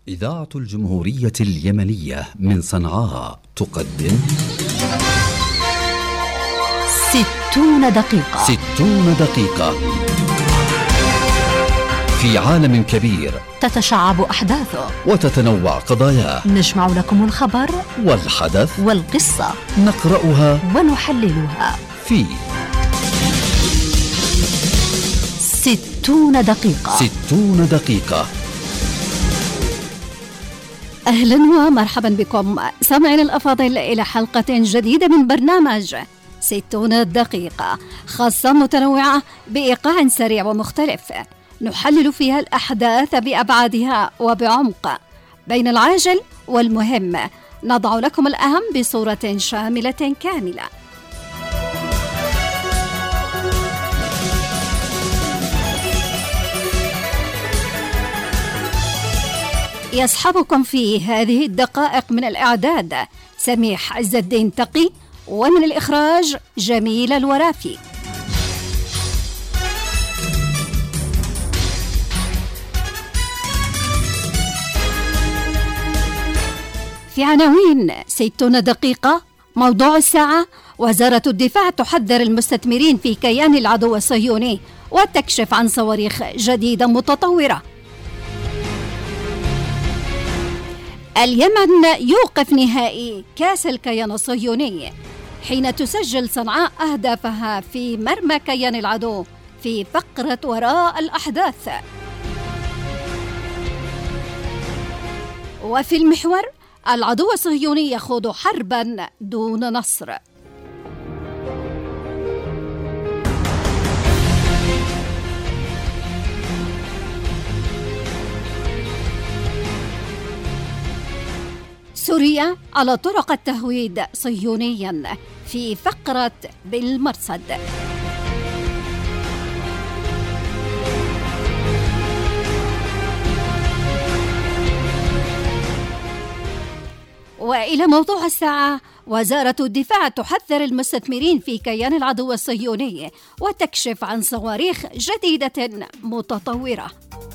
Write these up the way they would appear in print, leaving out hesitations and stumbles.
إذاعة الجمهورية اليمنية من صنعاء تقدم 60 دقيقة. 60 دقيقة في عالم كبير تتشعب أحداثه وتتنوع قضاياه. نجمع لكم الخبر والحدث والقصة، نقرأها ونحللها في 60 دقيقة. 60 دقيقة. أهلا ومرحبا بكم سامعينا الأفاضل إلى حلقة جديدة من برنامج 60 دقيقة، خاصة متنوعة بإيقاع سريع ومختلف، نحلل فيها الأحداث بأبعادها وبعمق بين العاجل والمهم، نضع لكم الأهم بصورة شاملة كاملة. يصحبكم في هذه الدقائق من الإعداد سميح عز الدين تقي، ومن الإخراج جميل الورافي. في عناوين 60 دقيقة: موضوع الساعة: وزارة الدفاع تحذر المستثمرين في كيان العدو الصهيوني وتكشف عن صواريخ جديدة متطورة. اليمن يوقف نهائي كأس الكيان الصهيوني حين تسجل صنعاء أهدافها في مرمى كيان العدو في فقرة وراء الأحداث. وفي المحور: العدو الصهيوني يخوض حربا دون نصر. سوريا على طرق التهويد صهيونيا في فقرة بالمرصد. وإلى موضوع الساعة: وزارة الدفاع تحذر المستثمرين في كيان العدو الصهيوني وتكشف عن صواريخ جديدة متطورة.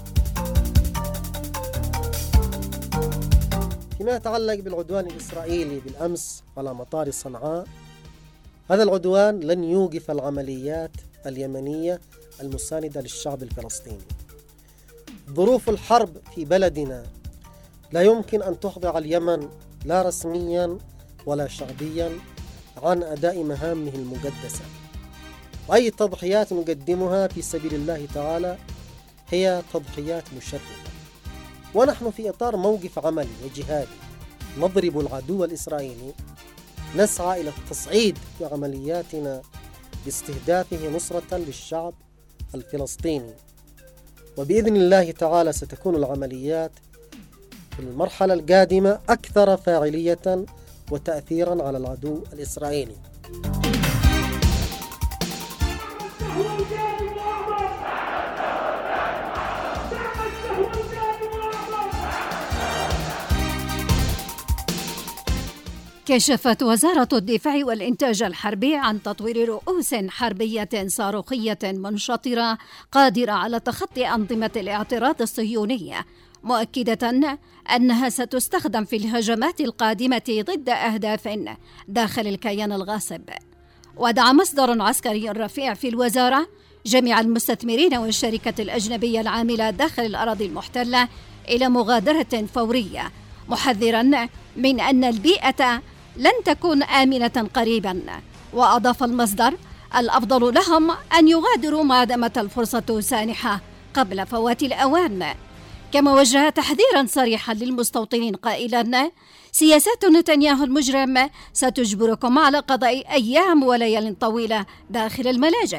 فيما يتعلق بالعدوان الإسرائيلي بالأمس على مطار صنعاء، هذا العدوان لن يوقف العمليات اليمنية المساندة للشعب الفلسطيني. ظروف الحرب في بلدنا لا يمكن أن تخضع اليمن لا رسميا ولا شعبيا عن أداء مهامه المقدسة، وأي تضحيات نقدمها في سبيل الله تعالى هي تضحيات مشرفة. ونحن في إطار موقف عملي وجهادي نضرب العدو الإسرائيلي، نسعى إلى التصعيد في عملياتنا باستهدافه نصرة للشعب الفلسطيني، وبإذن الله تعالى ستكون العمليات في المرحلة القادمة أكثر فاعلية وتأثيرا على العدو الإسرائيلي. كشفت وزارة الدفاع والإنتاج الحربي عن تطوير رؤوس حربية صاروخية منشطرة قادرة على تخطي أنظمة الاعتراض الصهيونية، مؤكدة أنها ستستخدم في الهجمات القادمة ضد أهداف داخل الكيان الغاصب. ودعا مصدر عسكري رفيع في الوزارة جميع المستثمرين والشركة الأجنبية العاملة داخل الأراضي المحتلة إلى مغادرة فورية، محذرا من أن البيئة لن تكون آمنة قريبا. وأضاف المصدر: الأفضل لهم أن يغادروا ما دامت الفرصة سانحة قبل فوات الأوان. كما وجه تحذيرا صريحا للمستوطنين قائلا: سياسات نتنياهو المجرم ستجبركم على قضاء أيام وليال طويلة داخل الملاجئ.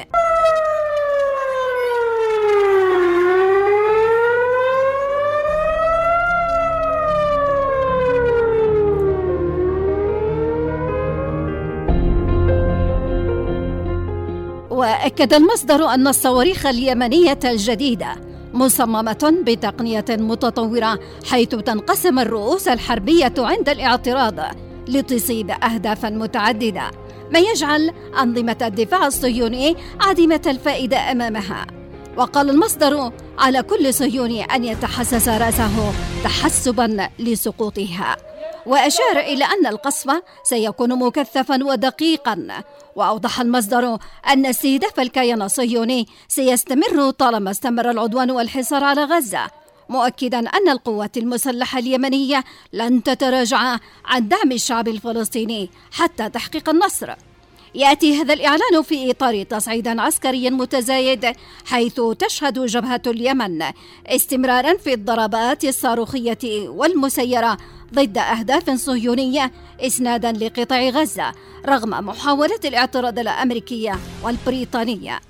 وأكد المصدر أن الصواريخ اليمنية الجديدة مصممة بتقنية متطورة، حيث تنقسم الرؤوس الحربية عند الاعتراض لتصيب أهدافا متعددة، ما يجعل أنظمة الدفاع الصهيوني عديمة الفائدة أمامها. وقال المصدر: على كل صهيوني أن يتحسس رأسه تحسبا لسقوطها. وأشار إلى أن القصف سيكون مكثفا ودقيقا. وأوضح المصدر أن استهداف الكيان الصهيوني سيستمر طالما استمر العدوان والحصار على غزة، مؤكدا أن القوات المسلحة اليمنية لن تتراجع عن دعم الشعب الفلسطيني حتى تحقيق النصر. يأتي هذا الإعلان في إطار تصعيد عسكري متزايد، حيث تشهد جبهة اليمن استمرارا في الضربات الصاروخية والمسيرة ضد أهداف صهيونية إسنادا لقطاع غزة، رغم محاولة الاعتراض الأمريكية والبريطانية.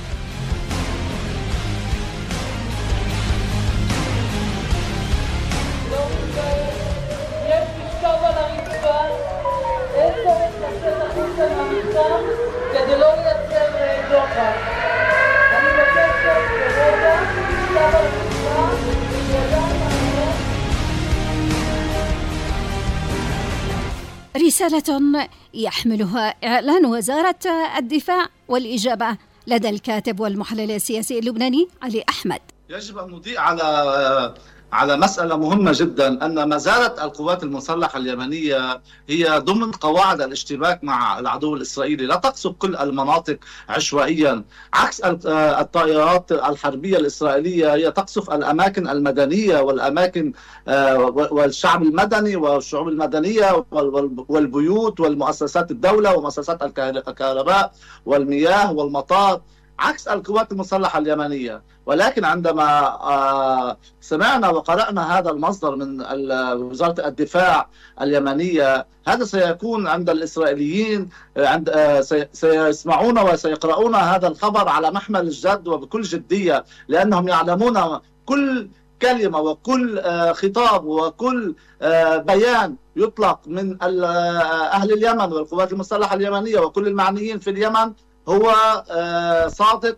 כדי לא לייצר דוחק. אני מבקשת כרגע כתב על הרצפה וידיים מעניין. رسالة يحملها إعلان وزارة الدفاع والإجابة لدى الكاتب والمحلل السياسي اللبناني علي أحمد. يجب أن نضيء على مسألة مهمة جدا، أن ما زالت القوات المسلحة اليمنية هي ضمن قواعد الاشتباك مع العدو الإسرائيلي، لا تقصف كل المناطق عشوائيا عكس الطائرات الحربية الإسرائيلية. هي تقصف الأماكن المدنية والأماكن والشعب المدني والشعوب المدنية والبيوت والمؤسسات الدولة ومؤسسات الكهرباء والمياه والمطار، عكس القوات المسلحة اليمنية. ولكن عندما سمعنا وقرأنا هذا المصدر من وزارة الدفاع اليمنية، هذا سيكون عند الإسرائيليين سيسمعون وسيقرؤون هذا الخبر على محمل الجد وبكل جدية، لأنهم يعلمون كل كلمة وكل خطاب وكل بيان يطلق من أهل اليمن والقوات المسلحة اليمنية وكل المعنيين في اليمن هو صادق،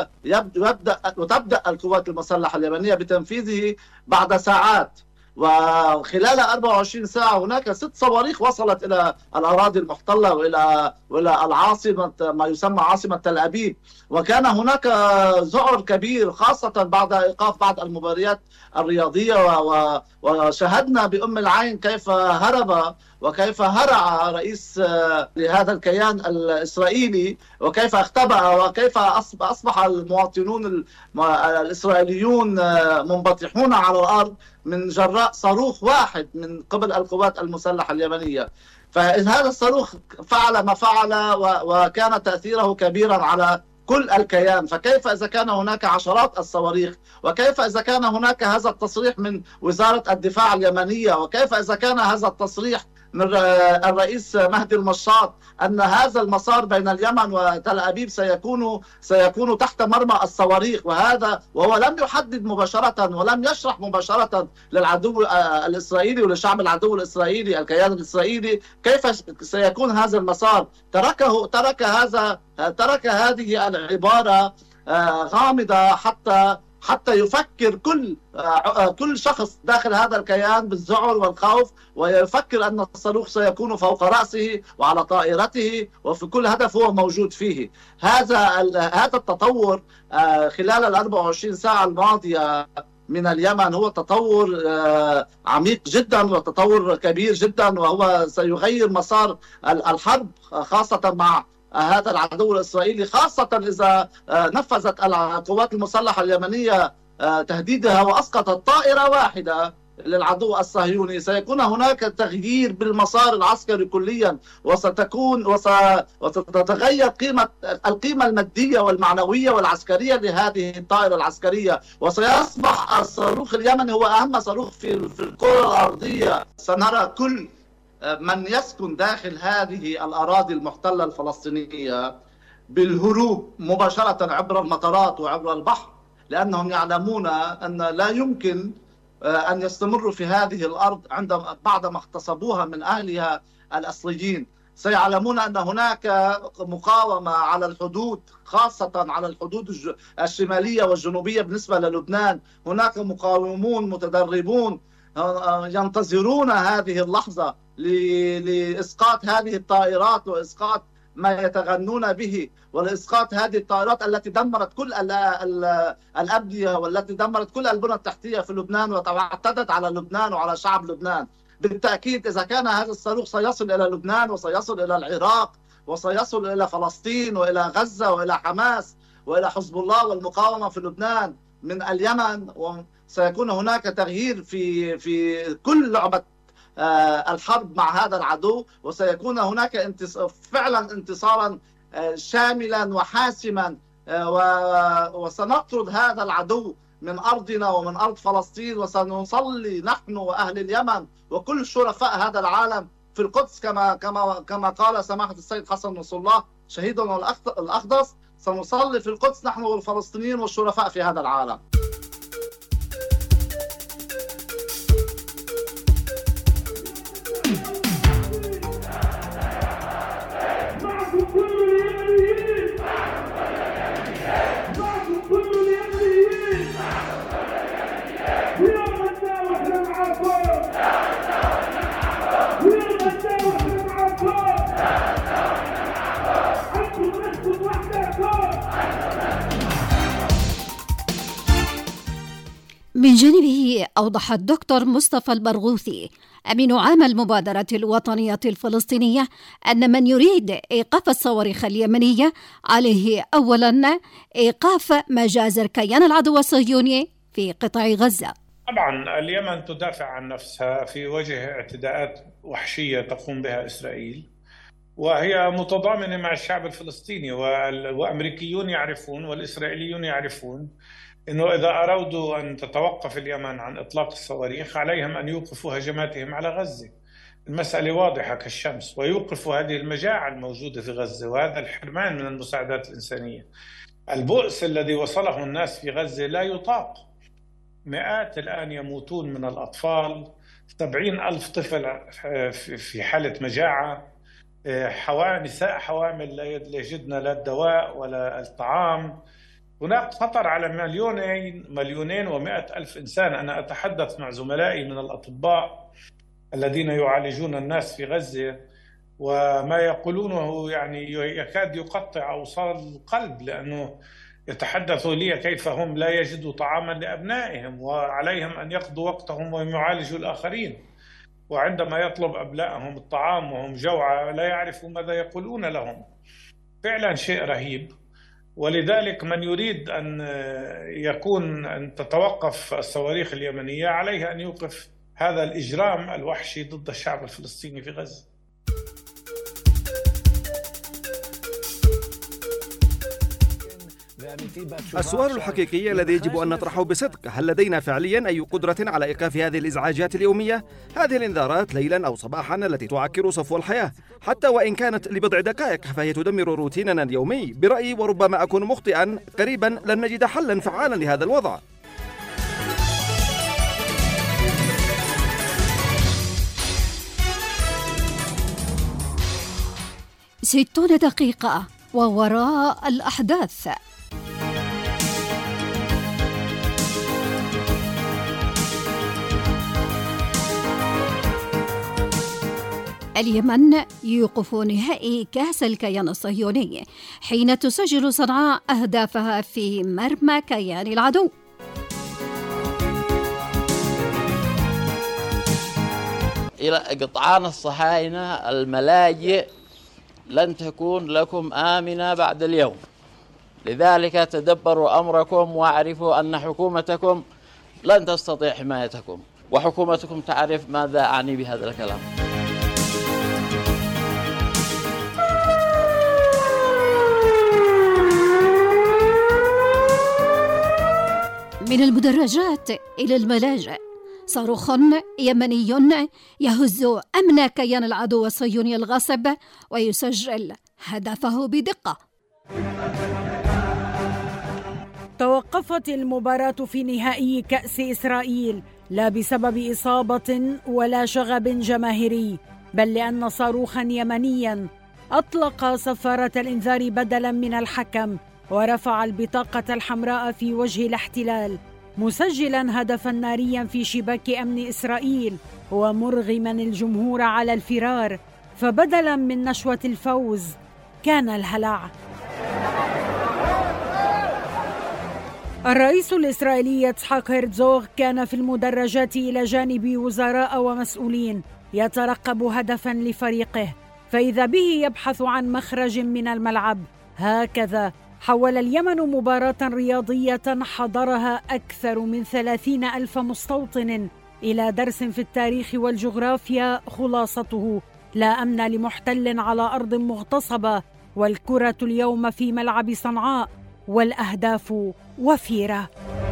وتبدأ القوات المسلحة اليمنية بتنفيذه بعد ساعات. وخلال 24 ساعة هناك 6 صواريخ وصلت إلى الأراضي المحتلة وإلى العاصمة ما يسمى عاصمة تل أبيب. وكان هناك ذعر كبير خاصة بعد إيقاف بعض المباريات الرياضية، وشاهدنا بأم العين كيف هرب وكيف هرع رئيس لهذا الكيان الإسرائيلي، وكيف اختبأ، وكيف أصبح المواطنون الإسرائيليون منبطحون على الأرض من جراء صاروخ واحد من قبل القوات المسلحة اليمنية. فهذا الصاروخ فعل ما فعل وكان تأثيره كبيرا على كل الكيان. فكيف إذا كان هناك عشرات الصواريخ، وكيف إذا كان هناك هذا التصريح من وزارة الدفاع اليمنية، وكيف إذا كان هذا التصريح من الرئيس مهدي المشاط أن هذا المسار بين اليمن وتل أبيب سيكون تحت مرمى الصواريخ. وهو لم يحدد مباشرة ولم يشرح مباشرة للعدو الإسرائيلي ولشعب العدو الإسرائيلي الكيان الإسرائيلي كيف سيكون هذا المسار. ترك هذه العبارة غامضة حتى يفكر كل شخص داخل هذا الكيان بالذعر والخوف، ويفكر أن الصاروخ سيكون فوق رأسه وعلى طائرته وفي كل هدف هو موجود فيه. هذا التطور خلال 24 ساعة الماضية من اليمن هو تطور عميق جدا وتطور كبير جدا، وهو سيغير مسار الحرب خاصة مع هذا العدو الإسرائيلي، خاصة إذا نفذت القوات المسلحة اليمنية تهديدها وأسقطت طائرة واحدة للعدو الصهيوني. سيكون هناك تغيير بالمسار العسكري كليا، وستتغير القيمة المادية والمعنوية والعسكرية لهذه الطائرة العسكرية، وسيصبح الصاروخ اليمني هو أهم صاروخ في الكرة الأرضية. سنرى كل من يسكن داخل هذه الأراضي المحتلة الفلسطينية بالهروب مباشرة عبر المطارات وعبر البحر، لأنهم يعلمون أن لا يمكن أن يستمروا في هذه الأرض بعدما اغتصبوها من أهلها الأصليين. سيعلمون أن هناك مقاومة على الحدود، خاصة على الحدود الشمالية والجنوبية بالنسبة للبنان. هناك مقاومون متدربون ينتظرون هذه اللحظة لإسقاط هذه الطائرات وإسقاط ما يتغنون به، ولإسقاط هذه الطائرات التي دمرت كل الأبنية والتي دمرت كل البنى التحتية في لبنان واعتدت على لبنان وعلى شعب لبنان. بالتأكيد إذا كان هذا الصاروخ سيصل إلى لبنان وسيصل إلى العراق وسيصل إلى فلسطين وإلى غزة وإلى حماس وإلى حزب الله والمقاومة في لبنان من اليمن، وسيكون هناك تغيير في كل لعبة الحرب مع هذا العدو، وسيكون هناك فعلا انتصارا شاملا وحاسما، وسنطرد هذا العدو من أرضنا ومن أرض فلسطين، وسنصلي نحن وأهل اليمن وكل شرفاء هذا العالم في القدس كما قال سماحة السيد حسن نصر الله شهيدنا الأقدس، سنصلي في القدس نحن والفلسطينيين والشرفاء في هذا العالم. من جانبه أوضح الدكتور مصطفى البرغوثي أمين عام المبادرة الوطنية الفلسطينية أن من يريد إيقاف الصواريخ اليمنية عليه أولا إيقاف مجازر كيان العدو الصهيوني في قطاع غزة. طبعا اليمن تدافع عن نفسها في وجه اعتداءات وحشية تقوم بها إسرائيل، وهي متضامنة مع الشعب الفلسطيني، وأمريكيون يعرفون والإسرائيليون يعرفون إنه إذا أرادوا أن تتوقف اليمن عن إطلاق الصواريخ عليهم أن يوقفوا هجماتهم على غزة. المسألة واضحة كالشمس، ويوقفوا هذه المجاعة الموجودة في غزة وهذا الحرمان من المساعدات الإنسانية. البؤس الذي وصله الناس في غزة لا يطاق، مئات الآن يموتون من الأطفال، 70,000 طفل في حالة مجاعة، نساء حوامل لا يجدن لا الدواء ولا الطعام. هناك خطر على مليونين و100 ألف إنسان. أنا أتحدث مع زملائي من الأطباء الذين يعالجون الناس في غزة، وما يقولونه يعني يكاد يقطع أوصال القلب، لأنه يتحدثوا لي كيف هم لا يجدوا طعاما لأبنائهم وعليهم أن يقضوا وقتهم ويعالجوا الآخرين، وعندما يطلب أبنائهم الطعام وهم جوعى لا يعرفوا ماذا يقولون لهم. فعلا شيء رهيب. ولذلك من يريد أن تتوقف الصواريخ اليمنية عليه أن يوقف هذا الإجرام الوحشي ضد الشعب الفلسطيني في غزة. السؤال الحقيقي الذي يجب أن نطرحه بصدق: هل لدينا فعليا أي قدرة على إيقاف هذه الإزعاجات اليومية؟ هذه الإنذارات ليلا أو صباحا التي تعكر صفو الحياة، حتى وإن كانت لبضع دقائق فهي تدمر روتيننا اليومي. برأيي، وربما أكون مخطئا، قريبا لن نجد حلا فعالا لهذا الوضع. 60 دقيقة ووراء الأحداث. اليمن يوقف نهائي كأس الكيان الصهيوني حين تسجل صنعاء أهدافها في مرمى كيان العدو. إلى قطعان الصهاينة الملاجئ لن تكون لكم آمنة بعد اليوم، لذلك تدبروا أمركم واعرفوا أن حكومتكم لن تستطيع حمايتكم، وحكومتكم تعرف ماذا أعني بهذا الكلام. من المدرجات إلى الملاجئ، صاروخ يمني يهز أمن كيان العدو الصهيوني الغاصب ويسجل هدفه بدقة. توقفت المباراة في نهائي كأس إسرائيل لا بسبب إصابة ولا شغب جماهيري، بل لأن صاروخا يمنيا أطلق صفارة الإنذار بدلا من الحكم ورفع البطاقة الحمراء في وجه الاحتلال، مسجلا هدفا ناريا في شباك أمن إسرائيل ومرغما الجمهور على الفرار. فبدلا من نشوة الفوز كان الهلع. الرئيس الإسرائيلي إسحاق هيرتزوغ كان في المدرجات إلى جانب وزراء ومسؤولين يترقب هدفا لفريقه، فإذا به يبحث عن مخرج من الملعب. هكذا حول اليمن مباراة رياضية حضرها أكثر من 30,000 مستوطن إلى درس في التاريخ والجغرافيا خلاصته: لا أمن لمحتل على أرض مغتصبة، والكرة اليوم في ملعب صنعاء، والأهداف وفيرة.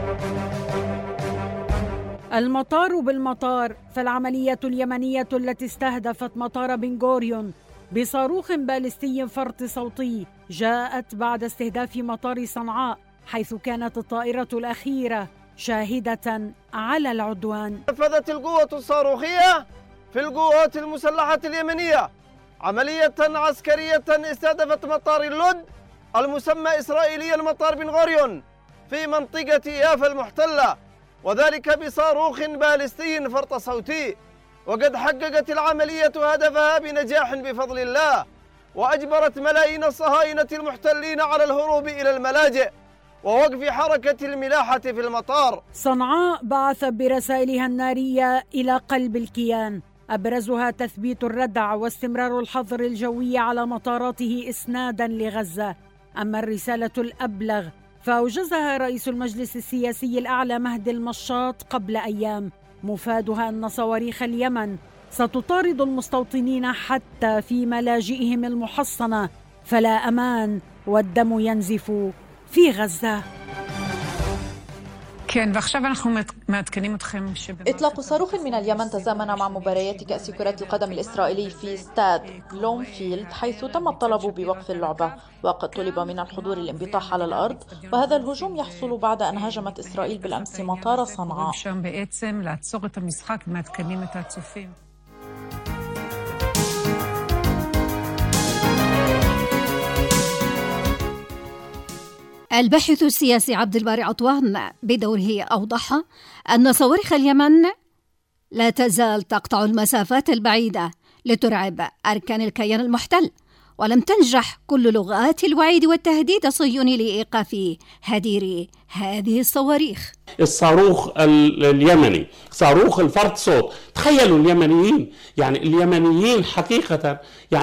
المطار بالمطار، فالعملية اليمنية التي استهدفت مطار بن غوريون بصاروخ باليستي فرط صوتي جاءت بعد استهداف مطار صنعاء، حيث كانت الطائرة الأخيرة شاهدة على العدوان. نفذت القوة الصاروخية في القوات المسلحة اليمنية عملية عسكرية استهدفت مطار اللد المسمى إسرائيليا مطار بن غوريون في منطقة يافا المحتلة، وذلك بصاروخ باليستي فرط صوتي. وقد حققت العملية هدفها بنجاح بفضل الله، وأجبرت ملايين الصهاينة المحتلين على الهروب إلى الملاجئ ووقف حركة الملاحة في المطار. صنعاء بعث برسائلها النارية إلى قلب الكيان، أبرزها تثبيت الردع واستمرار الحظر الجوي على مطاراته إسنادا لغزة. أما الرسالة الأبلغ فأوجزها رئيس المجلس السياسي الأعلى مهدي المشاط قبل أيام، مفادها أن صواريخ اليمن ستطارد المستوطنين حتى في ملاجئهم المحصنة، فلا أمان والدم ينزف في غزة. إطلاق صاروخ من اليمن تزامن مع مباريات كأس كرة القدم الإسرائيلي في استاد بلومفيلد، حيث تم الطلب بوقف اللعبة، وقد طلب من الحضور الانبطاح على الأرض. وهذا الهجوم يحصل بعد أن هاجمت إسرائيل بالأمس مطار صنعاء. الباحث السياسي عبد الباري عطوان بدوره أوضح أن صواريخ اليمن لا تزال تقطع المسافات البعيدة لترعب أركان الكيان المحتل، ولم تنجح كل لغات الوعيد والتهديد الصهيوني لإيقاف هدير هذه الصواريخ. الصاروخ اليمني صاروخ الفرط صوت، تخيلوا اليمنيين حقيقة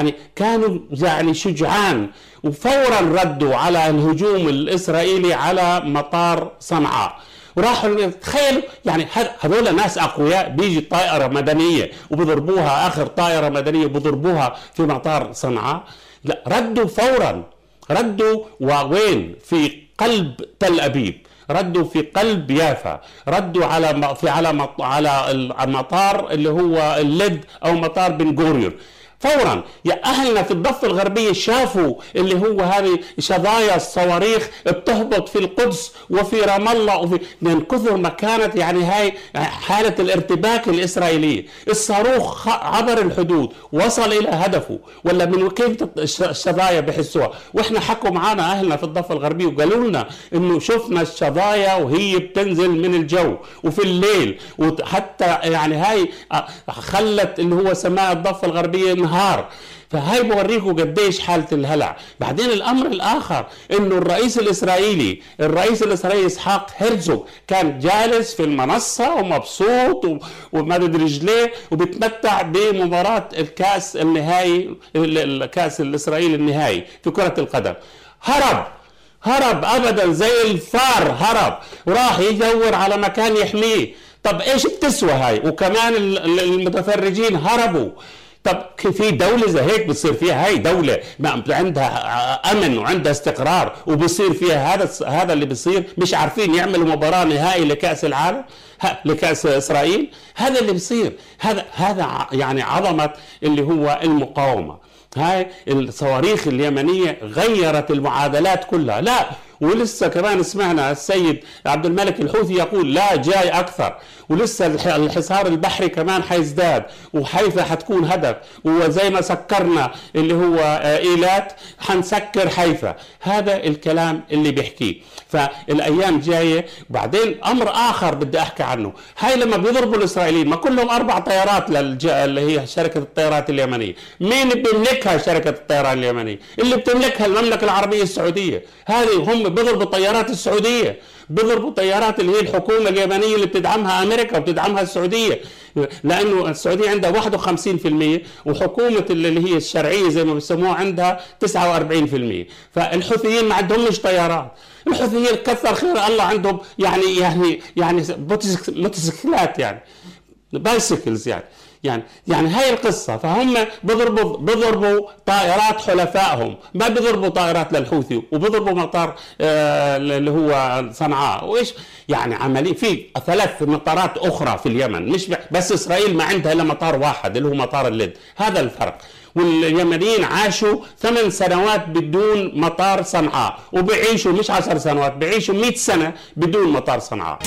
كانوا شجعان، وفورا ردوا على الهجوم الإسرائيلي على مطار صنعاء، وراحوا تخيلوا هذول ناس أقوياء، بيجي طائرة مدنية وبضربوها، آخر طائرة مدنية بضربوها في مطار صنعاء. لا، ردوا فورا، ردوا. وين؟ في قلب تل أبيب، ردوا في قلب يافا، ردوا على المطار اللي هو اللد أو مطار بن غوريون فورا. يا أهلنا في الضفة الغربية شافوا اللي هو هذه شظايا الصواريخ بتهبط في القدس وفي رام الله، من كثر ما كانت هاي حالة الارتباك الإسرائيلية. الصاروخ عبر الحدود، وصل إلى هدفه، ولا من كيف الشظايا بحسوها. وإحنا حكوا معنا أهلنا في الضفة الغربية وقالوا لنا إنه شفنا الشظايا وهي بتنزل من الجو وفي الليل، وحتى هاي خلت اللي هو سماء الضفة الغربية نهار. فهاي بوريكم قديش حالة الهلع. بعدين الأمر الآخر إنه الرئيس الإسرائيلي إسحاق هيرتزوغ كان جالس في المنصة ومبسوط ومدد رجليه وبتمتع بمباراة الكاس النهائي، الكاس الإسرائيلي النهائي في كرة القدم. هرب أبدا زي الفار، هرب وراح يدور على مكان يحميه. طب إيش بتسوى هاي؟ وكمان المتفرجين هربوا. طب في دولة زي هيك بتصير فيها، هاي دولة عندها أمن وعندها استقرار وبصير فيها هذا اللي بصير؟ مش عارفين يعملوا مباراة نهائي لكأس العالم، لكأس إسرائيل؟ هذا اللي بصير. هذا عظمة اللي هو المقاومة. هاي الصواريخ اليمنية غيرت المعادلات كلها. لا، ولسه كمان سمعنا السيد عبد الملك الحوثي يقول لا جاي أكثر، ولسه الحصار البحري كمان حيزداد، وحيفا حتكون هدف، وزي ما سكرنا اللي هو إيلات حنسكر حيفا. هذا الكلام اللي بيحكيه. فالأيام جاية. بعدين أمر آخر بدي أحكي عنه، هاي لما بيضربوا الإسرائيليين ما كلهم 4 طيارات اللي هي شركة الطيارات اليمنية. مين بيملكها شركة الطيران اليمنية؟ اللي بتملكها المملكة العربية السعودية. هذه هم بيضربوا طيارات السعودية، بيضربوا طيارات اللي هي الحكومة اليمنية اللي بتدعمها أمريكا وبتدعمها السعودية، لأنه السعودية عندها 51% وحكومة اللي هي الشرعية زي ما بيسموها عندها 49%. فالحوثيين ما عندهمش طيارات. الحوثيين كثر خير الله عندهم يعني موتوسيكلات، يعني بايسيكلز، يعني هاي القصة. فهم بيضربوا طائرات حلفائهم، ما بيضربوا طائرات للحوثي، وبيضربوا مطار اللي هو صنعاء. وإيش يعني عملية في 3 مطارات أخرى في اليمن، مش بس إسرائيل ما عندها إلا مطار واحد اللي هو مطار اللد. هذا الفرق. واليمنيين عاشوا 8 سنوات بدون مطار صنعاء، وبيعيشوا مش 10 سنوات، بيعيشوا 100 سنة بدون مطار صنعاء.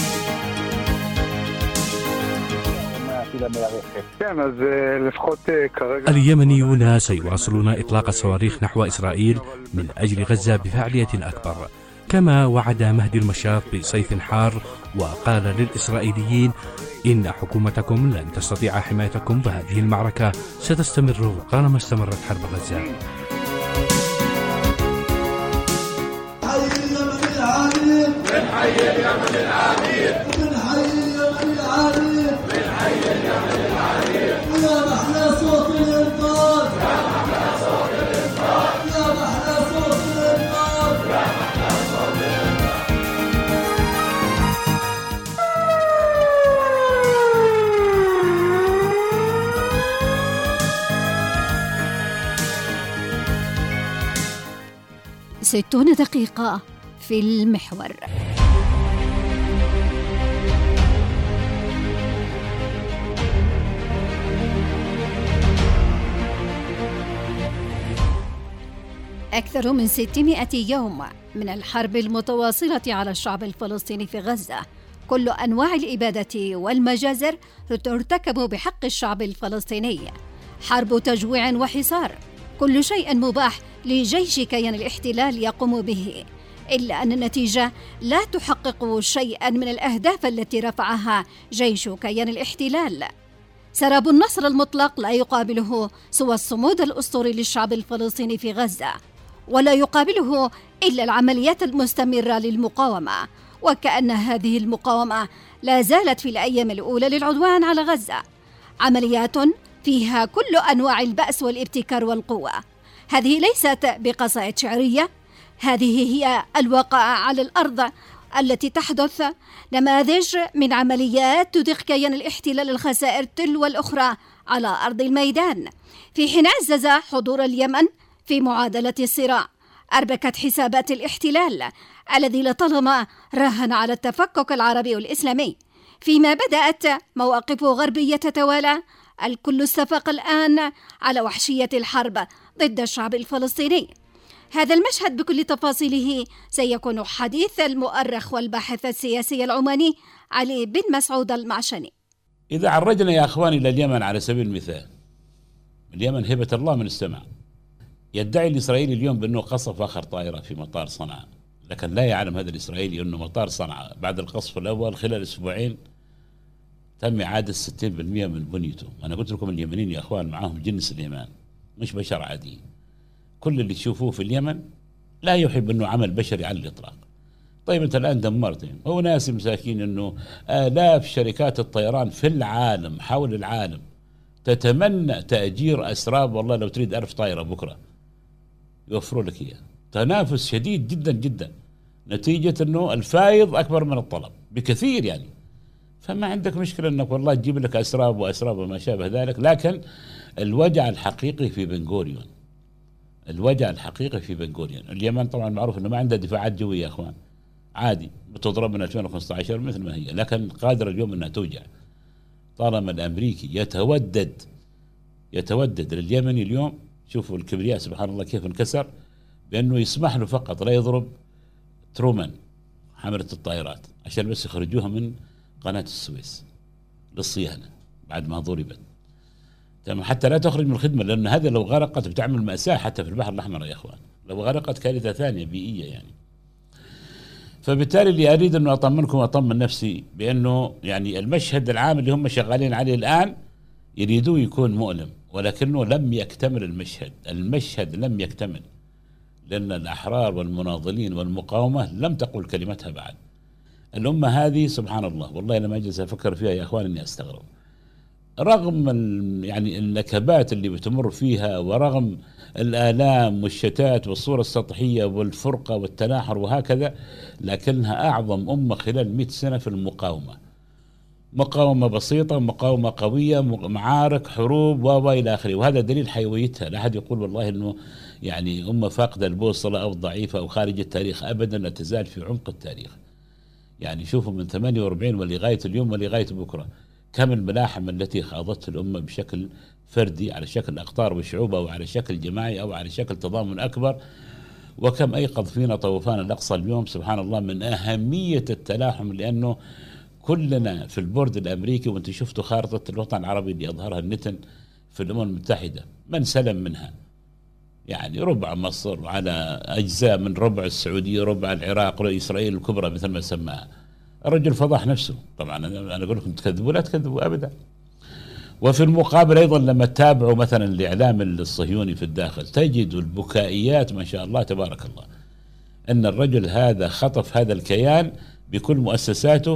اليمنيون سيواصلون إطلاق الصواريخ نحو إسرائيل من أجل غزة بفعالية أكبر، كما وعد مهدي المشاط بصيف حار، وقال للإسرائيليين إن حكومتكم لن تستطيع حمايتكم، فهذه المعركة ستستمر طالما استمرت حرب غزة. ستون دقيقة في المحور. أكثر من 600 يوم من الحرب المتواصلة على الشعب الفلسطيني في غزة. كل أنواع الإبادة والمجازر ترتكب بحق الشعب الفلسطيني. حرب تجويع وحصار، كل شيء مباح لجيش كيان الاحتلال يقوم به، إلا أن النتيجة لا تحقق شيئا من الأهداف التي رفعها جيش كيان الاحتلال. سراب النصر المطلق لا يقابله سوى الصمود الأسطوري للشعب الفلسطيني في غزة، ولا يقابله إلا العمليات المستمرة للمقاومة، وكأن هذه المقاومة لا زالت في الأيام الأولى للعدوان على غزة. عمليات فيها كل أنواع البأس والابتكار والقوة. هذه ليست بقصائد شعرية، هذه هي الواقعة على الأرض التي تحدث. نماذج من عمليات تضيق كيان الاحتلال الخسائر تلو الأخرى على أرض الميدان، في حين عزز حضور اليمن في معادلة الصراع. أربكت حسابات الاحتلال الذي لطالما راهن على التفكك العربي والإسلامي، فيما بدأت مواقف غربية تتوالى. الكل استفاق الآن على وحشية الحرب ضد الشعب الفلسطيني. هذا المشهد بكل تفاصيله سيكون حديث المؤرخ والباحث السياسي العماني علي بن مسعود المعشني. إذا عرجنا يا أخواني إلى اليمن على سبيل المثال، اليمن هبة الله من السماء. يدعي الإسرائيلي اليوم بأنه قصف آخر طائرة في مطار صنعاء، لكن لا يعلم هذا الإسرائيلي أنه مطار صنعاء بعد القصف الأول خلال أسبوعين تم إعادة 60% من بنيته. أنا قلت لكم اليمنيين يا أخوان معهم جنس الإيمان، مش بشر عادي. كل اللي تشوفوه في اليمن لا يحب أنه عمل بشري على الإطلاق. طيب أنت الآن دمرتهم. هو ناس مساكين أنه آلاف شركات الطيران في العالم حول العالم تتمنى تأجير أسراب، والله لو تريد 1000 طائرة بكرة يوفروا لك إياه. تنافس شديد جدا جدا، نتيجة أنه الفائض أكبر من الطلب بكثير يعني. فما عندك مشكلة أنك والله تجيب لك أسراب وأسراب وما شابه ذلك. لكن الوجع الحقيقي في بن غوريون، الوجع الحقيقي في بن غوريون. اليمن طبعا معروف أنه ما عندها دفاعات جوية يا أخوان، عادي بتضرب من 2015 مثل ما هي، لكن قادرة اليوم أنها توجع. طالما الأمريكي يتودد لليمني اليوم، شوفوا الكبرياء سبحان الله كيف انكسر، بأنه يسمح له فقط لا يضرب ترومان حملة الطائرات عشان بس يخرجوها من قناة السويس للصيانة بعد ما ضربت، تمام، حتى لا تخرج من الخدمة، لأن هذا لو غرقت بتعمل مأساة حتى في البحر الأحمر يا أخوان، لو غرقت كارثة ثانية بيئية يعني. فبالتالي اللي أريد أنه أطمنكم وأطمن نفسي بأنه يعني المشهد العام اللي هم شغالين عليه الآن يريدوه يكون مؤلم، ولكنه لم يكتمل المشهد لم يكتمل، لأن الأحرار والمناضلين والمقاومة لم تقل كلمتها بعد. الأمة هذه سبحان الله والله لما أجلس أفكر فيها يا أخوان إني أستغرب، رغم يعني النكبات اللي بتمر فيها ورغم الآلام والشتات والصورة السطحية والفرقة والتناحر وهكذا، لكنها أعظم أمة خلال 100 سنة في المقاومة، مقاومة بسيطة، مقاومة قوية، معارك، حروب وإلى آخره، وهذا دليل حيويتها. لا أحد يقول والله إنه يعني أمة فاقدة البوصلة أو ضعيفة أو خارج التاريخ، أبدا، لا تزال في عمق التاريخ. يعني شوفوا من 48 ولغاية اليوم ولغاية بكرة كم الملاحم التي خاضتها الأمة بشكل فردي، على شكل أقطار وشعوب أو على شكل جماعي أو على شكل تضامن أكبر، وكم أيقظ فينا طوفان الأقصى اليوم سبحان الله من أهمية التلاحم، لأنه كلنا في البورد الأمريكي، وانت شفتوا خارطة الوطن العربي اللي أظهرها النتن في الأمم المتحدة، من سلم منها؟ يعني ربع مصر، على أجزاء من ربع السعودية، ربع العراق، وإسرائيل الكبرى مثل ما سماها. الرجل فضح نفسه. طبعا أنا أقول لكم تكذبوا، لا تكذبوا أبدا. وفي المقابل أيضا لما تتابعوا مثلا الإعلام الصهيوني في الداخل تجدوا البكائيات ما شاء الله تبارك الله، أن الرجل هذا خطف هذا الكيان بكل مؤسساته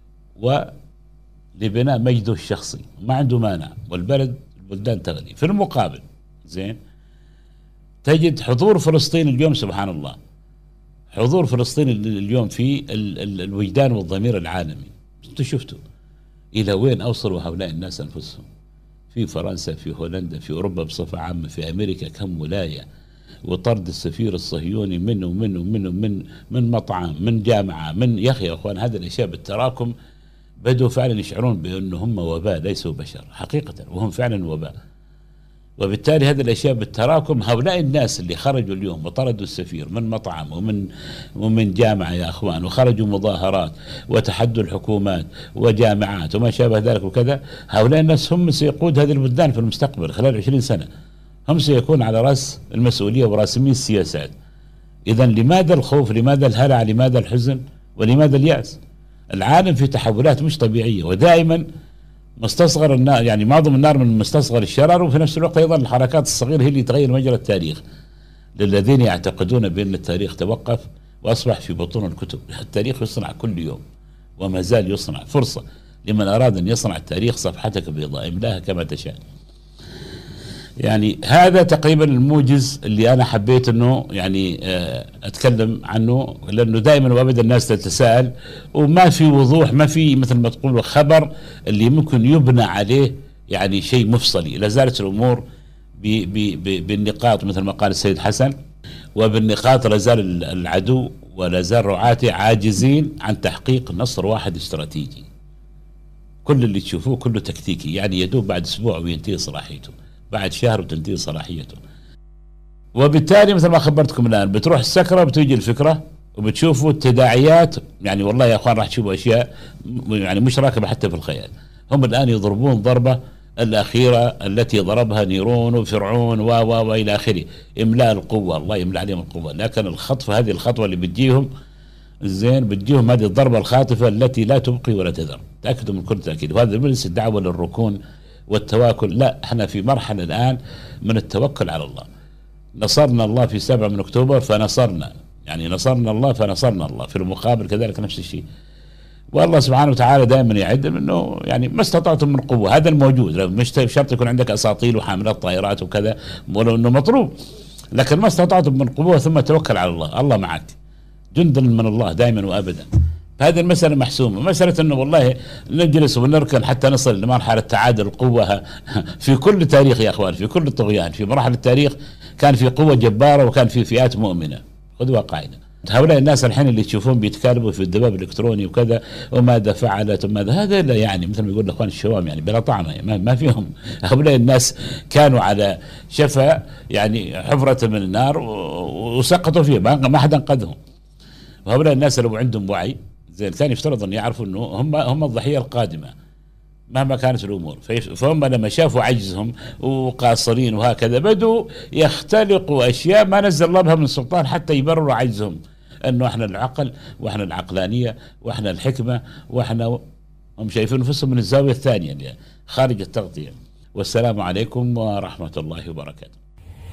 ولبناء مجده الشخصي، ما عنده مانع، البلدان تغلي. في المقابل زين تجد حضور فلسطين اليوم سبحان الله، حضور فلسطين اليوم في الوجدان والضمير العالمي. انتم شفتوا إلى وين أوصلوا هؤلاء الناس أنفسهم في فرنسا، في هولندا، في أوروبا بصفة عامة، في أمريكا كم ولاية، وطرد السفير الصهيوني من مطعم، من جامعة، من يا أخي يا أخوان، هذا الأشياء بالتراكم بدوا فعلا يشعرون بأنه هم وباء ليسوا بشر حقيقة، وهم فعلا وباء. وبالتالي هذه الأشياء بالتراكم، هؤلاء الناس اللي خرجوا اليوم وطردوا السفير من مطعم ومن جامعة يا أخوان، وخرجوا مظاهرات وتحدوا الحكومات وجامعات وما شابه ذلك وكذا، هؤلاء الناس هم سيقود هذه البلدان في المستقبل خلال 20 سنة، هم سيكون على رأس المسؤولية وراسمين السياسات. إذن لماذا الخوف؟ لماذا الهلع؟ لماذا الحزن؟ ولماذا اليأس؟ العالم في تحولات مش طبيعية، ودائما مستصغر النار، يعني معظم النار من مستصغر الشرر، وفي نفس الوقت أيضا الحركات الصغيرة هي اللي تغير مجرى التاريخ. للذين يعتقدون بأن التاريخ توقف وأصبح في بطون الكتب، التاريخ يصنع كل يوم وما زال يصنع. فرصة لمن أراد أن يصنع التاريخ صفحتك بيضاء، املاها كما تشاء. يعني هذا تقريبا الموجز اللي أنا حبيت أنه يعني أتكلم عنه، لأنه دائما وأبدا الناس تتساءل وما في وضوح، ما في مثل ما تقول خبر اللي ممكن يبنى عليه يعني شيء مفصلي. لا زالت الأمور بالنقاط مثل ما قال السيد حسن، وبالنقاط لا زال العدو ولا زال رعاته عاجزين عن تحقيق نصر واحد استراتيجي. كل اللي تشوفوه كله تكتيكي، يعني يدوب بعد أسبوع وينتهي صلاحيته، بعد شهر بتنتهي صلاحيته. وبالتالي مثل ما خبرتكم الآن بتروح السكرة بتيجي الفكرة، وبتشوفوا التداعيات. يعني والله يا أخوان راح تشوفوا أشياء يعني مش راكبة حتى في الخيال. هم الآن يضربون ضربة الأخيرة التي ضربها نيرون وفرعون وإلى آخره، إملاء القوة، الله يملأ عليهم القوة. لكن الخطفة، هذه الخطوة اللي بتجيهم زين، بتجيهم هذه الضربة الخاطفة التي لا تبقي ولا تذر، تأكدوا من كل تأكيد. وهذا ليس الدعوة للركون والتواكل، لا، احنا في مرحلة الآن من التوكل على الله. نصرنا الله في 7 من أكتوبر فنصرنا، يعني نصرنا الله فنصرنا الله. في المقابل كذلك نفس الشيء، والله سبحانه وتعالى دائما يعد انه يعني ما استطعتم من قوة، هذا الموجود. مش شرط يكون عندك أساطيل وحاملات طائرات وكذا، ولو انه مطلوب، لكن ما استطعتم من قوة ثم توكل على الله، الله معك، جند من الله دائما وابدا. هذه المسألة محسومة. مسألة أنه والله نجلس ونركن حتى نصل لمرحلة تعادل القوة في كل تاريخ يا أخوان، في كل الطغيان، في مراحل التاريخ كان في قوة جبارة وكان في فئات مؤمنة. خذوا قاعدة. هؤلاء الناس الحين اللي تشوفون بيتكالبوا في الدباب الإلكتروني وكذا وماذا فعلت وماذا، هذا لا يعني مثل ما يقول الأخوان الشوام يعني بلا طعم، ما فيهم. هؤلاء الناس كانوا على شفا يعني حفرة من النار وسقطوا فيها، ما حد انقذهم. وهؤلاء الناس لو عندهم وعي زين ثاني يفترض أن يعرفوا أنه هم الضحية القادمة مهما كانت الأمور. فهم لما شافوا عجزهم وقاصرين وهكذا بدوا يختلقوا أشياء ما نزل الله بها من سلطان حتى يبرروا عجزهم، أنه إحنا العقل وإحنا العقلانية وإحنا الحكمة وإحنا، هم شايفين نفسهم من الزاوية الثانية اللي خارج التغطية. والسلام عليكم ورحمة الله وبركاته.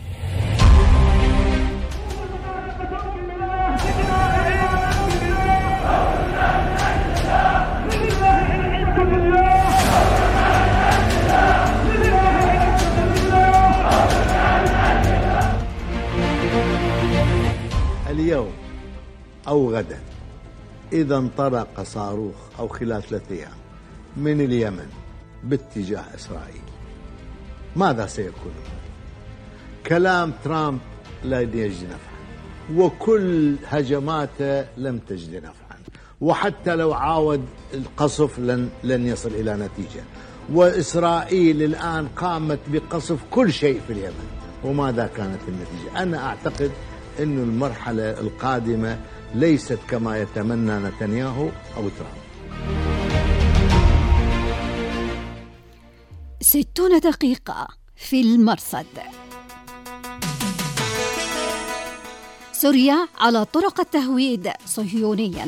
اليوم أو غدا إذا انطلق صاروخ أو خلال 3 أيام من اليمن باتجاه إسرائيل ماذا سيكون؟ كلام ترامب لا يجدي نفعا، وكل هجماته لم تجد نفعا، وحتى لو عاود القصف لن يصل إلى نتيجة. وإسرائيل الآن قامت بقصف كل شيء في اليمن، وماذا كانت النتيجة؟ أنا أعتقد أن المرحلة القادمة ليست كما يتمنى نتنياهو أو ترامب. 60 دقيقة في المرصد. سوريا على طرق التهويد صهيونيا.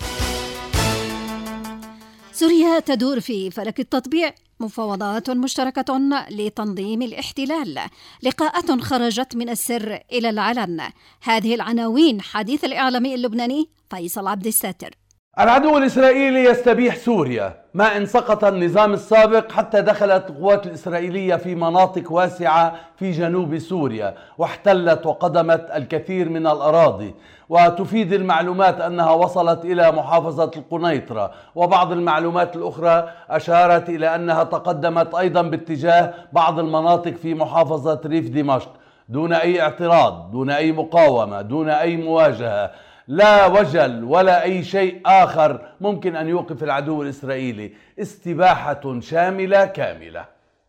سوريا تدور في فلك التطبيع مفاوضات مشتركة لتنظيم الاحتلال، لقاءات خرجت من السر إلى العلن. هذه العناوين حديث الإعلامي اللبناني فيصل عبد الساتر. العدو الإسرائيلي يستبيح سوريا، ما إن سقط النظام السابق حتى دخلت القوات الإسرائيلية في مناطق واسعة في جنوب سوريا واحتلت وقدمت الكثير من الأراضي. وتفيد المعلومات أنها وصلت إلى محافظة القنيطرة، وبعض المعلومات الأخرى أشارت إلى أنها تقدمت أيضا باتجاه بعض المناطق في محافظة ريف دمشق دون أي اعتراض، دون أي مقاومة، دون أي مواجهة، لا وجل ولا أي شيء آخر ممكن أن يوقف العدو الإسرائيلي. استباحة شاملة كاملة.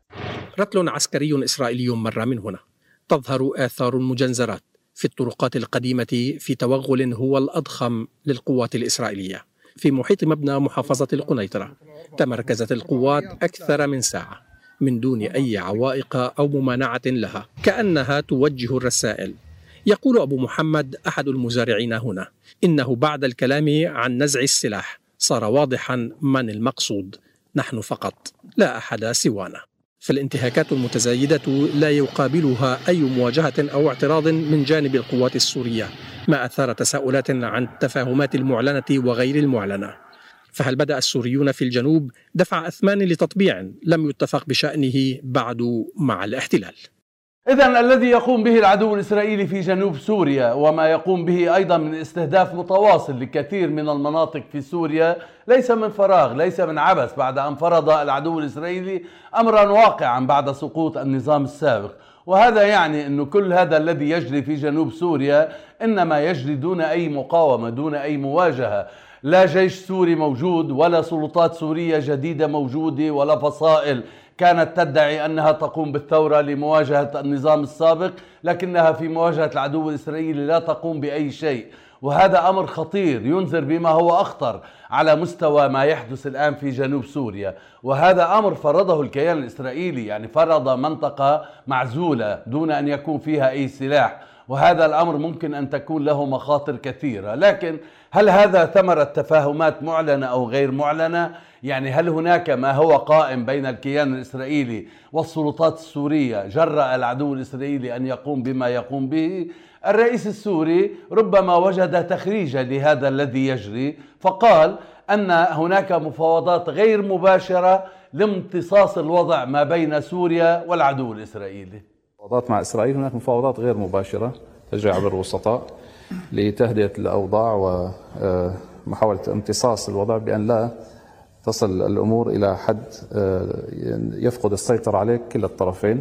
رتل عسكري إسرائيلي مر من هنا. تظهر آثار المجنزرات في الطرقات القديمة في توغل هو الأضخم للقوات الإسرائيلية في محيط مبنى محافظة القنيطرة. تمركزت القوات أكثر من ساعة من دون أي عوائق أو ممانعة لها، كأنها توجه الرسائل. يقول أبو محمد أحد المزارعين هنا إنه بعد الكلام عن نزع السلاح صار واضحا من المقصود، نحن فقط لا أحد سوانا. فالانتهاكات المتزايدة لا يقابلها أي مواجهة أو اعتراض من جانب القوات السورية، ما أثار تساؤلات عن التفاهمات المعلنة وغير المعلنة. فهل بدأ السوريون في الجنوب دفع أثمان لتطبيع لم يتفق بشأنه بعد مع الاحتلال؟ إذن الذي يقوم به العدو الإسرائيلي في جنوب سوريا وما يقوم به أيضا من استهداف متواصل لكثير من المناطق في سوريا ليس من فراغ، ليس من عبث، بعد أن فرض العدو الإسرائيلي أمرا واقعا بعد سقوط النظام السابق. وهذا يعني أن كل هذا الذي يجري في جنوب سوريا إنما يجري دون أي مقاومة، دون أي مواجهة. لا جيش سوري موجود، ولا سلطات سورية جديدة موجودة، ولا فصائل كانت تدعي أنها تقوم بالثورة لمواجهة النظام السابق، لكنها في مواجهة العدو الإسرائيلي لا تقوم بأي شيء. وهذا أمر خطير ينذر بما هو أخطر على مستوى ما يحدث الآن في جنوب سوريا. وهذا أمر فرضه الكيان الإسرائيلي، يعني فرض منطقة معزولة دون أن يكون فيها أي سلاح، وهذا الأمر ممكن أن تكون له مخاطر كثيرة. لكن هل هذا ثمرة تفاهمات معلنة أو غير معلنة؟ يعني هل هناك ما هو قائم بين الكيان الإسرائيلي والسلطات السورية جرأ العدو الإسرائيلي أن يقوم بما يقوم به؟ الرئيس السوري ربما وجد تخريجا لهذا الذي يجري، فقال أن هناك مفاوضات غير مباشرة لامتصاص الوضع ما بين سوريا والعدو الإسرائيلي. مفاوضات مع إسرائيل، هناك مفاوضات غير مباشرة تجري عبر الوسطاء لتهدئة الأوضاع ومحاولة امتصاص الوضع بأن لا تصل الأمور إلى حد يفقد السيطرة عليه كلا الطرفين.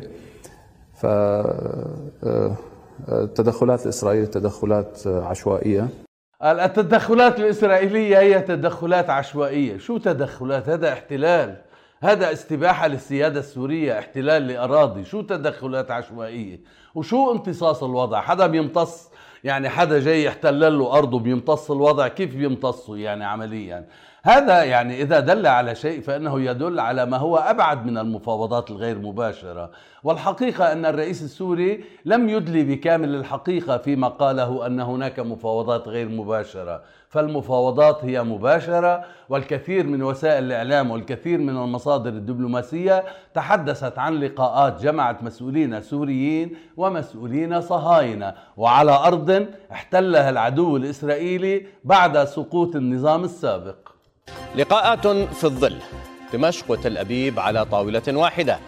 فالتدخلات الإسرائيلية تدخلات عشوائية. التدخلات الإسرائيلية هي تدخلات عشوائية. شو تدخلات؟ هذا احتلال، هذا استباحة للسيادة السورية، احتلال لأراضي. شو تدخلات عشوائية وشو امتصاص الوضع؟ حدا بيمتص يعني حدا جاي يحتل له أرضه بيمتص الوضع، كيف بيمتصه يعني عمليا؟ هذا يعني إذا دل على شيء فإنه يدل على ما هو أبعد من المفاوضات الغير مباشرة. والحقيقة أن الرئيس السوري لم يدلي بكامل الحقيقة فيما قاله أن هناك مفاوضات غير مباشرة، فالمفاوضات هي مباشرة، والكثير من وسائل الإعلام والكثير من المصادر الدبلوماسية تحدثت عن لقاءات جمعت مسؤولين سوريين ومسؤولين صهاينة وعلى أرض احتلها العدو الإسرائيلي بعد سقوط النظام السابق. لقاءات في الظل، دمشق وتل أبيب على طاولة واحدة،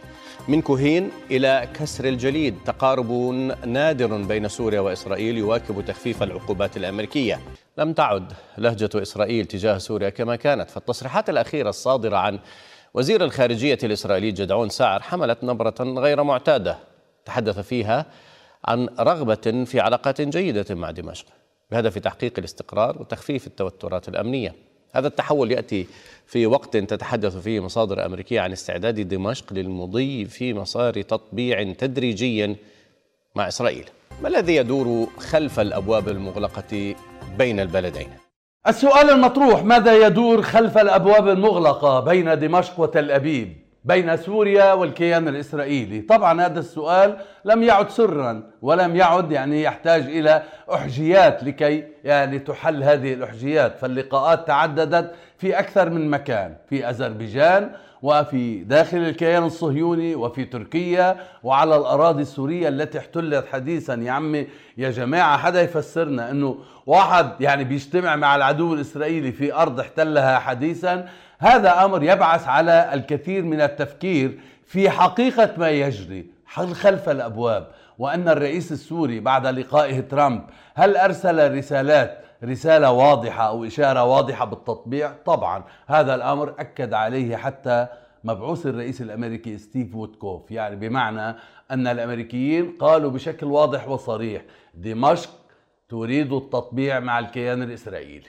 من كوهين إلى كسر الجليد، تقارب نادر بين سوريا وإسرائيل يواكب تخفيف العقوبات الأمريكية. لم تعد لهجة إسرائيل تجاه سوريا كما كانت، فالتصريحات الأخيرة الصادرة عن وزير الخارجية الإسرائيلي جدعون ساعر حملت نبرة غير معتادة، تحدث فيها عن رغبة في علاقات جيدة مع دمشق بهدف تحقيق الاستقرار وتخفيف التوترات الأمنية. هذا التحول يأتي في وقت تتحدث فيه مصادر أمريكية عن استعداد دمشق للمضي في مسار تطبيع تدريجي مع إسرائيل. ما الذي يدور خلف الأبواب المغلقة بين البلدين؟ السؤال المطروح: ماذا يدور خلف الأبواب المغلقة بين دمشق وتل أبيب، بين سوريا والكيان الإسرائيلي؟ طبعا هذا السؤال لم يعد سرا ولم يعد يحتاج إلى أحجيات لكي تحل هذه الأحجيات، فاللقاءات تعددت في أكثر من مكان، في أذربيجان وفي داخل الكيان الصهيوني وفي تركيا وعلى الأراضي السورية التي احتلت حديثا. يا عمي يا جماعة، حدا يفسرنا أنه واحد بيجتمع مع العدو الإسرائيلي في أرض احتلها حديثا؟ هذا أمر يبعث على الكثير من التفكير في حقيقة ما يجري خلف الأبواب، وأن الرئيس السوري بعد لقائه ترامب هل أرسل رسالة واضحة أو إشارة واضحة بالتطبيع؟ طبعا هذا الأمر أكد عليه حتى مبعوث الرئيس الأمريكي ستيف ويتكوف، بمعنى أن الأمريكيين قالوا بشكل واضح وصريح دمشق تريد التطبيع مع الكيان الإسرائيلي.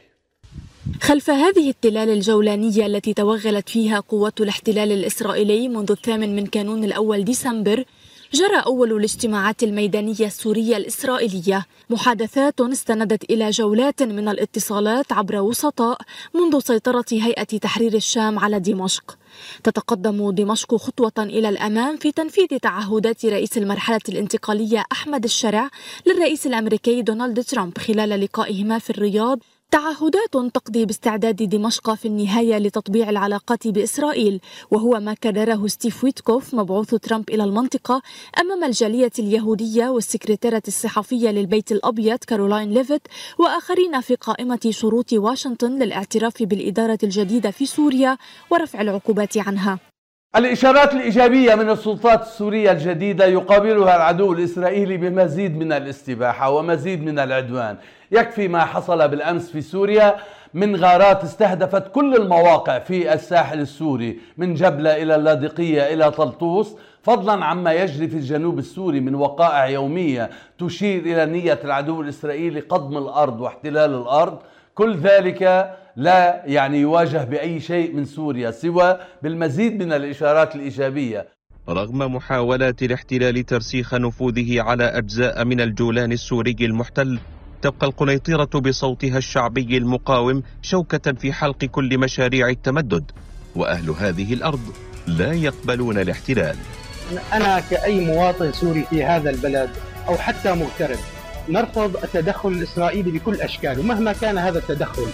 خلف هذه التلال الجولانية التي توغلت فيها قوات الاحتلال الإسرائيلي منذ 8 كانون الأول ديسمبر، جرى أول الاجتماعات الميدانية السورية الإسرائيلية، محادثات استندت إلى جولات من الاتصالات عبر وسطاء منذ سيطرة هيئة تحرير الشام على دمشق. تتقدم دمشق خطوة إلى الأمام في تنفيذ تعهدات رئيس المرحلة الانتقالية أحمد الشرع للرئيس الأمريكي دونالد ترامب خلال لقائهما في الرياض، تعهدات تقضي باستعداد دمشق في النهاية لتطبيع العلاقات بإسرائيل، وهو ما كرره ستيف ويتكوف مبعوث ترامب إلى المنطقة أمام الجالية اليهودية والسكرتيرة الصحفية للبيت الأبيض كارولاين ليفيت وآخرين في قائمة شروط واشنطن للاعتراف بالإدارة الجديدة في سوريا ورفع العقوبات عنها. الإشارات الإيجابية من السلطات السورية الجديدة يقابلها العدو الإسرائيلي بمزيد من الاستباحة ومزيد من العدوان. يكفي ما حصل بالأمس في سوريا من غارات استهدفت كل المواقع في الساحل السوري، من جبلة إلى اللاذقية إلى طلطوس، فضلا عما يجري في الجنوب السوري من وقائع يومية تشير إلى نية العدو الإسرائيلي قضم الأرض واحتلال الأرض. كل ذلك لا يواجه بأي شيء من سوريا سوى بالمزيد من الإشارات الإيجابية. رغم محاولات الاحتلال ترسيخ نفوذه على أجزاء من الجولان السوري المحتل، تبقى القنيطرة بصوتها الشعبي المقاوم شوكة في حلق كل مشاريع التمدد، وأهل هذه الأرض لا يقبلون الاحتلال. أنا كأي مواطن سوري في هذا البلد أو حتى مغترب نرفض التدخل الإسرائيلي بكل أشكاله مهما كان هذا التدخل.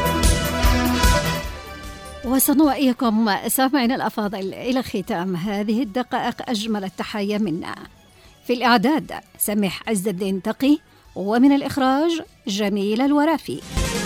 وسنوئيكم سامعين الأفاضل إلى ختام هذه الدقائق أجمل التحايا منا. في الإعداد سميح عز الدين تقي، ومن الإخراج جميل الورافي.